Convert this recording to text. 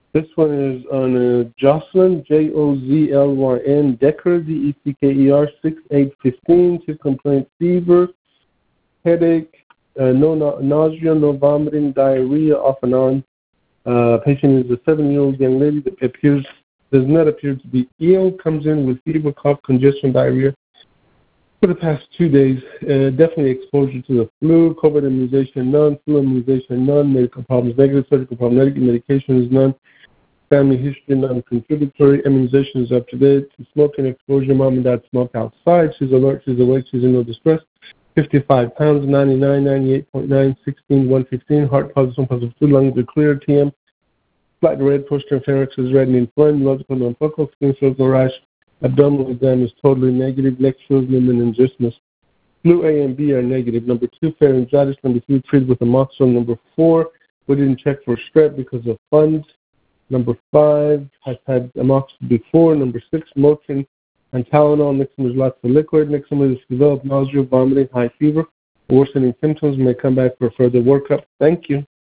This one is on Jocelyn, Jozlyn, Decker, Decker, 6815. She's complaint fever, headache, no nausea, no vomiting, diarrhea, off and on. Patient is a 7-year-old young lady that does not appear to be ill, comes in with fever, cough, congestion, diarrhea for the past 2 days. Definitely exposure to the flu, COVID immunization, none, flu immunization, none, medical problems, negative, surgical problem, negative, medication is none, family history, non-contributory, immunization is up to date, smoking exposure, mom and dad smoke outside, she's alert, she's awake, she's in no distress, 55 pounds, 99, 98.9, 16, 115, heart positive, 1 positive, 2, lungs are clear, TM, flat red, posterior pharynx is red and inflamed, logical non-focal, skin cells no rash, abdominal exam is totally negative, neck shows no meningismus. Flu A and B are negative. Number 2, pharyngitis. Number 3, treated with amoxicillin. Number 4, we didn't check for strep because of funds. Number 5, has had amoxicillin before. Number 6, Motrin and Tylenol. Nixon is lots of liquid. Nixon has developed nausea, vomiting, high fever. Worsening symptoms may come back for further workup. Thank you.